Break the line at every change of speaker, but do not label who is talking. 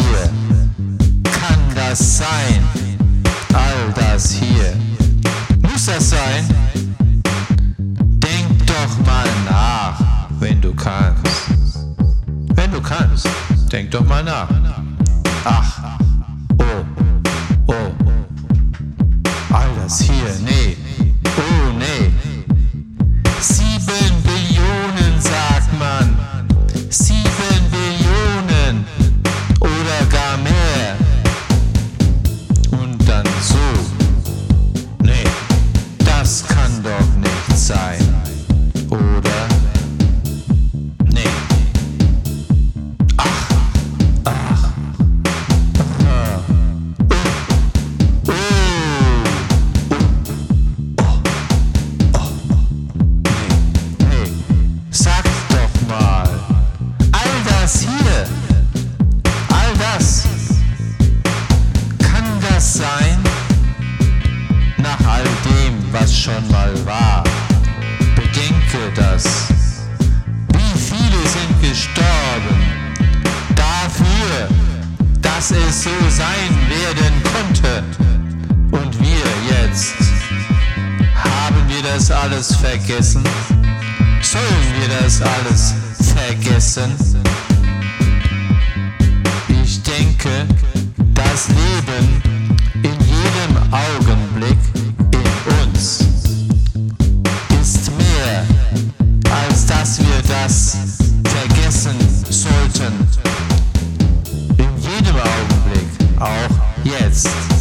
hier? Kann das sein? All das hier? Muss das sein? Denk doch mal nach, wenn du kannst. Wenn du kannst, denk doch mal nach. Ach, oh, all das hier, nee, oh nee. 7 Billionen sagt man, 7 Billionen oder gar mehr. Und dann so, nee, das kann doch nicht sein, oder? Nee. Sag doch mal, all das hier, all das, kann das sein? Nach all dem, was schon mal war, bedenke das. Wie viele sind gestorben dafür, dass es so sein werden konnte? Und wir jetzt, haben wir das alles vergessen? Sollen wir das alles vergessen? Ich denke, das Leben in jedem Augenblick in uns ist mehr, als dass wir das vergessen sollten. In jedem Augenblick, auch jetzt.